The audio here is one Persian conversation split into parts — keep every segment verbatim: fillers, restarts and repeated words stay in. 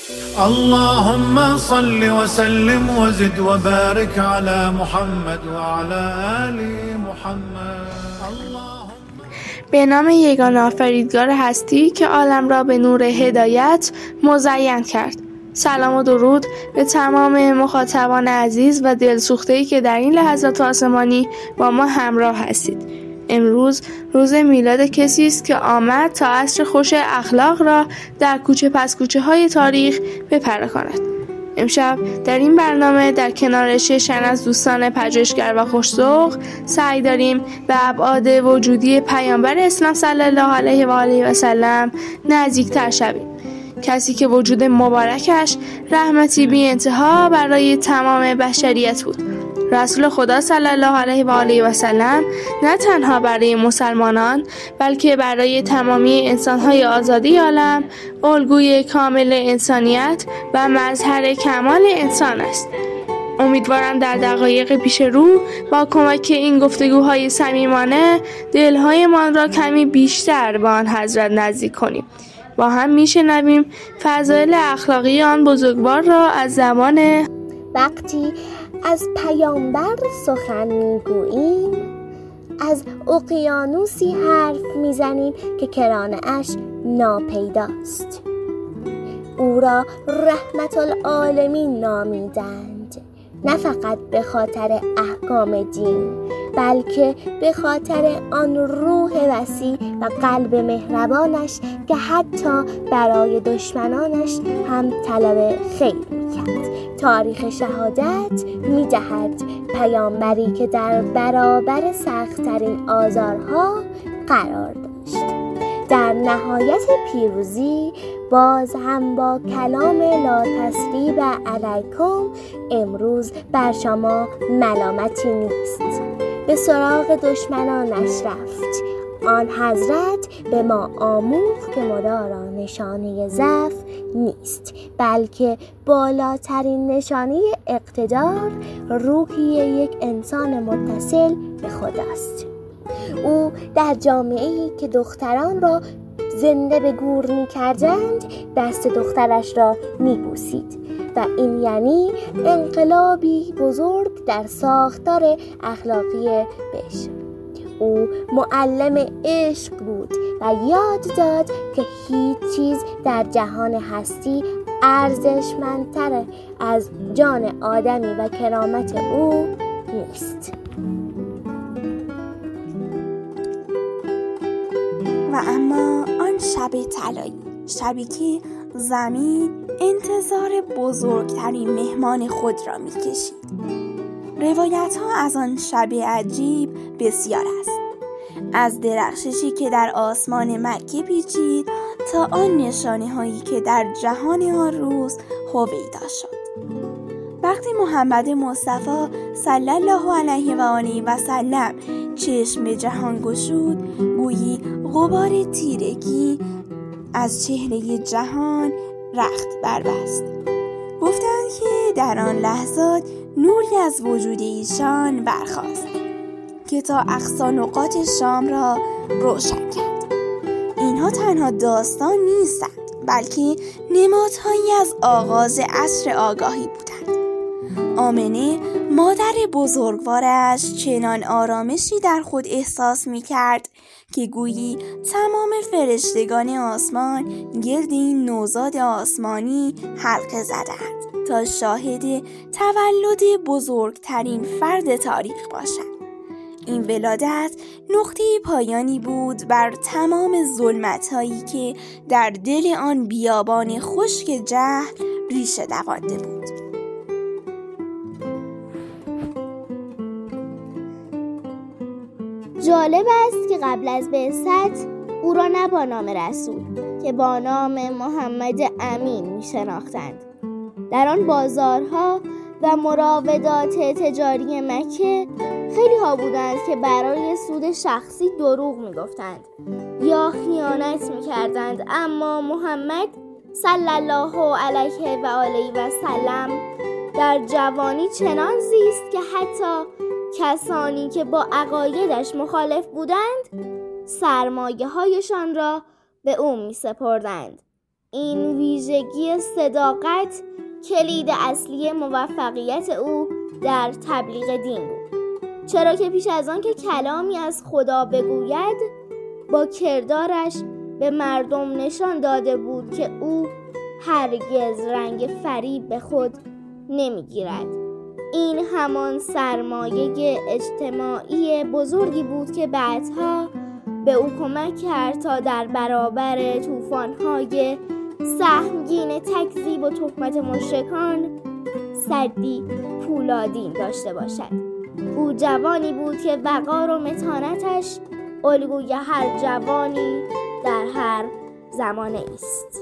اللهم صل وسلم وزد وبارك على محمد وعلى آل محمد. به نام یگانه آفریدگار هستی که عالم را به نور هدایت مزین کرد. سلام و درود به تمام مخاطبان عزیز و دلسوخته‌ای که در این لحظات آسمانی با ما همراه هستید. امروز روز میلاد کسی است که آمد تا عصر خوش اخلاق را در کوچه پس کوچه های تاریخ بپراکند. امشب در این برنامه در کنار شش تن از دوستان پژوهشگر و خوش‌ذوق سعی داریم به ابعاد وجودی پیامبر اسلام صلی الله علیه و آله و سلم نزدیک‌تر شویم. کسی که وجود مبارکش رحمتی بی انتها برای تمام بشریت بود. رسول خدا صلی الله علیه و آله و سلم نه تنها برای مسلمانان بلکه برای تمامی انسان‌های آزادی عالم الگوی کامل انسانیت و مظهر کمال انسان است. امیدوارم در دقایق پیش رو با کمک این گفتگوهای صمیمانه دل‌هایمان را کمی بیشتر به آن حضرت نزدیک کنیم. با هم میشنویم فضایل اخلاقی آن بزرگوار را از زبان وقتی از پیامبر سخن میگوییم از اقیانوسی حرف میزنیم که کرانه اش ناپیداست. او را رحمت العالمین نامیدند، نه فقط به خاطر احکام دین بلکه به خاطر آن روح وسیع و قلب مهربانش که حتی برای دشمنانش هم طلب خیر میکرد. تاریخ شهادت میدهد پیامبری که در برابر سخت‌ترین آزارها قرار داشت، در نهایت پیروزی باز هم با کلام لا تثریب علیکم امروز بر شما ملامتی نیست به سراغ دشمنانش رفت. آن حضرت به ما آموخت که مدارا نشانه ضعف نیست بلکه بالاترین نشانه اقتدار روحی یک انسان متصل به خداست. او در جامعه‌ای که دختران را زنده به گور می کردند دست دخترش را می بوسید و این یعنی انقلابی بزرگ در ساختار اخلاقی بشر. او معلم عشق بود و یاد داد که هیچ چیز در جهان هستی ارزشمندتر از جان آدمی و کرامت او نیست. و اما آن شب طلایی، شبی که زمین انتظار بزرگترین مهمان خود را می‌کشید. روایت ها از آن شب عجیب بسیار است، از درخششی که در آسمان مکه پیچید تا آن نشانه هایی که در جهان آن روز هویدا شد. وقتی محمد مصطفی صلی الله علیه و آله و سلم چشم به جهان گشود، گویی غبار تیرگی از چهره جهان رخت بربست. گفتند که در آن لحظات نوری از وجود ایشان برخاست که تا اقصی نقاط شام را روشن کرد. اینها تنها داستان نیستند بلکه نمادهایی از آغاز عصر آگاهی بودند. آمنه مادر بزرگوارش چنان آرامشی در خود احساس می کرد که گویی تمام فرشتگان آسمان گرد این نوزاد آسمانی حلقه زدند تا شاهد تولد بزرگترین فرد تاریخ باشد. این ولادت نقطه پایانی بود بر تمام ظلمت‌هایی که در دل آن بیابان خشک جهل ریشه دوانده بود. جالب است که قبل از بعثت او را نه با نام رسول که با نام محمد امین می شناختند. در آن بازارها و مراودات تجاری مکه خیلی ها بودند که برای سود شخصی دروغ می گفتند یا خیانت می کردند، اما محمد صلی الله علیه و آله و سلم در جوانی چنان زیست که حتی کسانی که با عقایدش مخالف بودند سرمایه هایشان را به او می سپردند. این ویژگی صداقت کلید اصلی موفقیت او در تبلیغ دین بود، چرا که پیش از آن که کلامی از خدا بگوید با کردارش به مردم نشان داده بود که او هرگز رنگ فریب به خود نمیگیرد. این همان سرمایه اجتماعی بزرگی بود که بعدها به او کمک کرد تا در برابر طوفان‌های سهمگین تکذیب و تهمت مشرکان سدی پولادین داشته باشد. او جوانی بود که وقار و متانتش الگوی هر جوانی در هر زمانه است.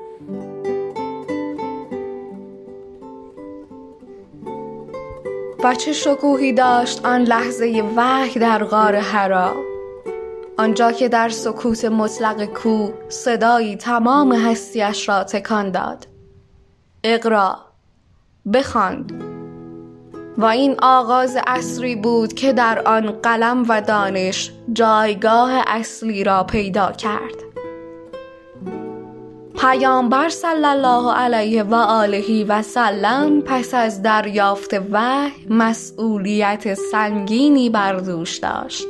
و چه شکوهی داشت آن لحظه وحی در غار حرا، آنجا که در سکوت مطلق کوه صدایی تمام هستیش را تکان داد: اقرا، بخواند. و این آغاز عصری بود که در آن قلم و دانش جایگاه اصلی را پیدا کرد. پیامبر صلی الله علیه و آله و سلم پس از دریافت وحی مسئولیت سنگینی بر دوش داشت: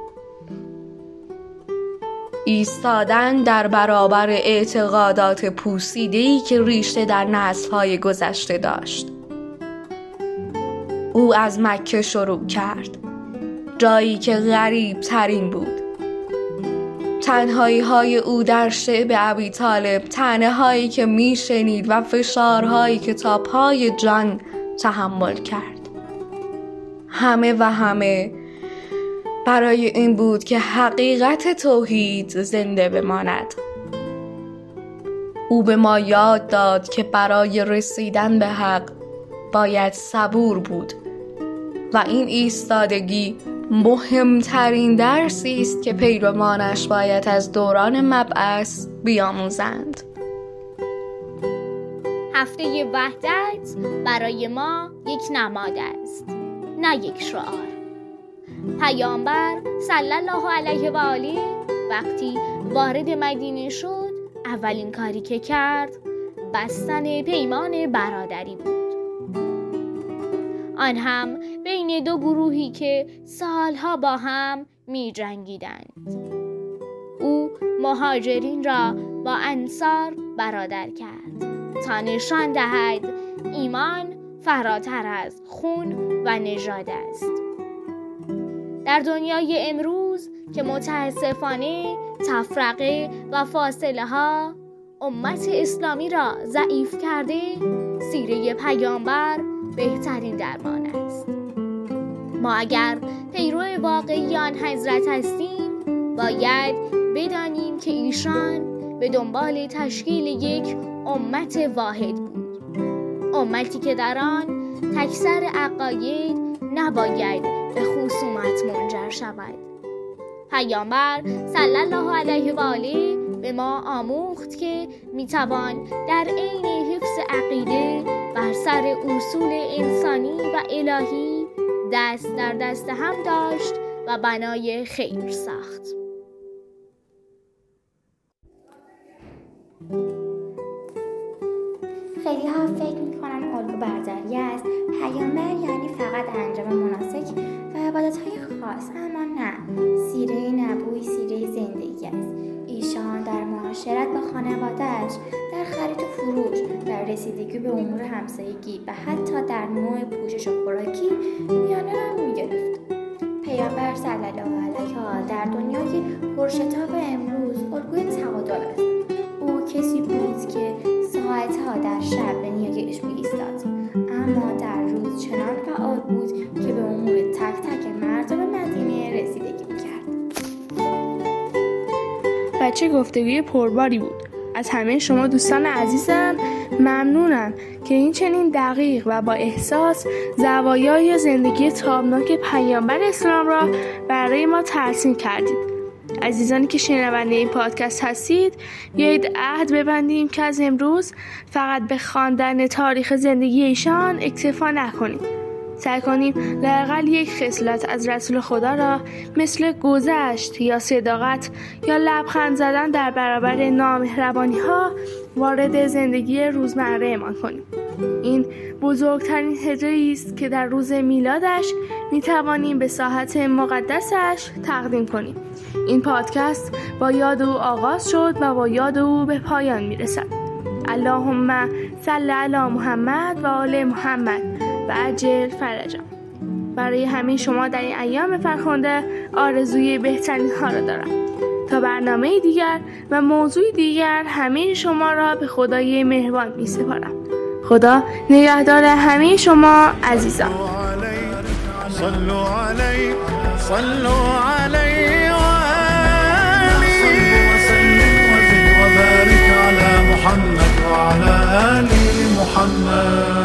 ایستادن در برابر اعتقادات پوسیده‌ای که ریشه در نسل‌های گذشته داشت. او از مکه شروع کرد، جایی که غریب ترین بود. تنهایی های او در شعب ابی طالب، تنه هایی که می شنید و فشارهایی که تا پای جان تحمل کرد، همه و همه برای این بود که حقیقت توحید زنده بماند. او به ما یاد داد که برای رسیدن به حق باید صبور بود و این ایستادگی مهمترین درسی است که پیروانش باید از دوران مبعث بیاموزند. هفته وحدت برای ما یک نماد است، نه یک شعار. پیامبر صلی الله علیه و آله وقتی وارد مدینه شد، اولین کاری که کرد بستن پیمان برادری بود، آن هم بین دو گروهی که سالها با هم می جنگیدند. او مهاجرین را با انصار برادر کرد تا نشان دهد ایمان فراتر از خون و نژاد است. در دنیای امروز که متاسفانه تفرقه و فاصله ها امت اسلامی را ضعیف کرده، سیره پیامبر بهترین درمان است. ما اگر پیرو واقعی آن حضرت هستیم، باید بدانیم که ایشان به دنبال تشکیل یک امت واحد بود، امتی که در آن تکثر عقاید نباید به خصومت منجر شود. پیامبر صلی الله علیه و آله به ما آموخت که میتوان در عین حفظ عقیده بر سر اصول انسانی و الهی دست در دست هم داشت و بنای خیر ساخت. خیلی ها فکر میکنن الگو برداری است پیامبر یعنی فقط انجام مناسک و عبادت‌های خاص، اما نه، سیره نبوی سیره زندگی است. ایشان در معاشرت با خانواده‌اش، در خرید و فروش، در رسیدگی به امور همسایگی و حتی در نوع پوشش و خوراکی میانه را می‌گرفت. پیامبر صلی الله علیه و آله در دنیای پرشتاب امروز الگوی تعادل است. او کسی بود که ساعتها در شب به نیایش می‌ایستاد، اما در روز چنان فعال بود که به امور تک تک مردم مدینه رسیدگی می‌کرد. بچه گفتگوی پرباری بود. از همه شما دوستان عزیزم ممنونم که این چنین دقیق و با احساس زوایای زندگی تابناک پیامبر اسلام را برای ما ترسیم کردید. عزیزانی که شنونده این پادکست هستید، بیایید عهد ببندیم که از امروز فقط به خواندن تاریخ زندگی ایشان اکتفا نکنیم، سعی کنیم لااقل یک خصلت از رسول خدا را مثل گذشت یا صداقت یا لبخند زدن در برابر نامهربانی ها وارد زندگی روزمره ما کنیم. این بزرگترین هدیه‌ای است که در روز میلادش می توانیم به ساحت مقدسش تقدیم کنیم. این پادکست با یاد او آغاز شد و با یاد او به پایان می رسد. اللهم صل علی محمد و آل محمد و عجل فرجهم. برای همه شما در این ایام فرخنده آرزوی بهترین ها را دارم. تا برنامه دیگر و موضوع دیگر همه شما را به خدای مهربان می سپارم. خدا نگهدار همه شما عزیزان. صلوا علی صلوا علی و وسلم وزد وبارك على محمد وعلى آل محمد.